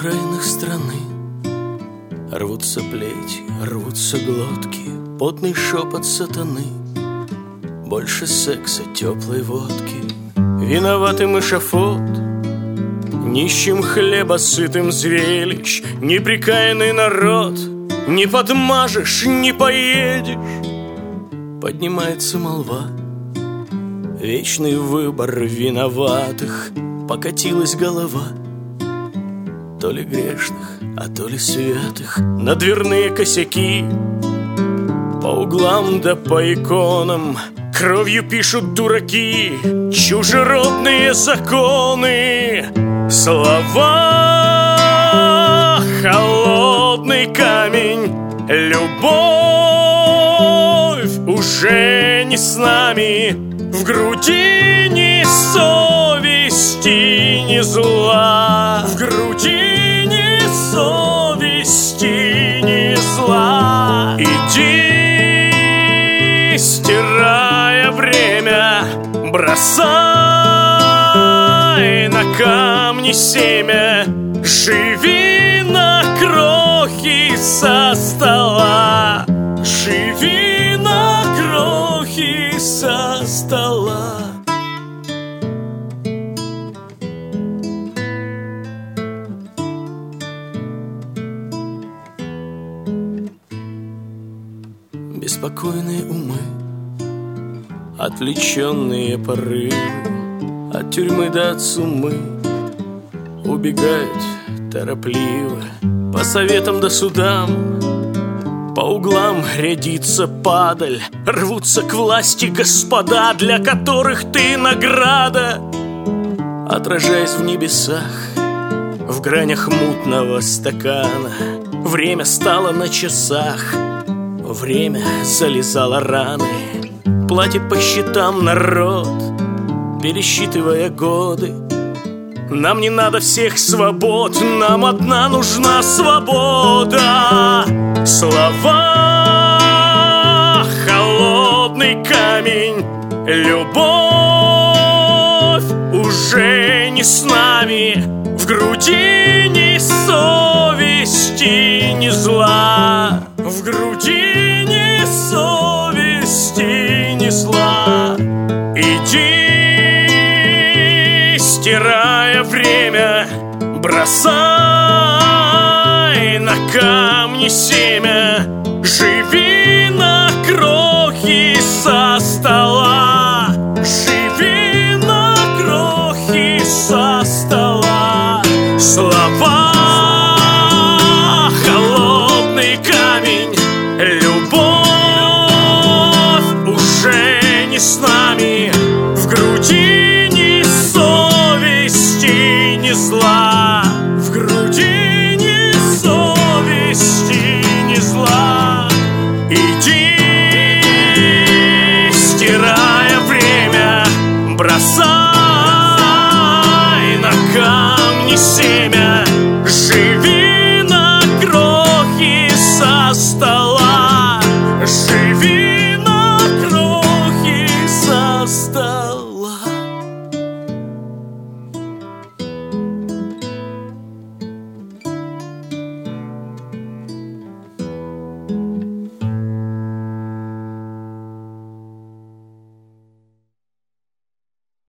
окраинах страны рвутся плети, рвутся глотки, потный шепот сатаны. Больше секса, теплой водки, виноватым эшафот, нищим хлеба, сытым зрелищ, неприкаянный народ. Не подмажешь, не поедешь, поднимается молва. Вечный выбор виноватых, покатилась голова. То ли грешных, а то ли святых, на дверные косяки. По углам да по иконам кровью пишут дураки чужеродные законы. Слова холодный камень, любовь уже не с нами. В груди ни совести, ни зла. В груди ни совести, ни зла. Иди, стирая время, бросай на камни семя. Живи на крохи со стола. Живи на крохи со стола. Беспокойные умы, отвлеченные порывы, от тюрьмы до суммы убегают торопливо по советам да судам. По углам рядится падаль, рвутся к власти господа, для которых ты награда. Отражаясь в небесах, в гранях мутного стакана, время стало на часах. Время залезало раны, платит по счетам народ, пересчитывая годы. Нам не надо всех свобод, нам одна нужна свобода. Слова холодный камень, любовь уже не с нами. В груди ни совести, ни зла. В груди ни совести, ни зла. Иди, стирая время, бросай на камни семя. Живи на крохи со стола. Живи на крохи со стола. Слова холодный камень,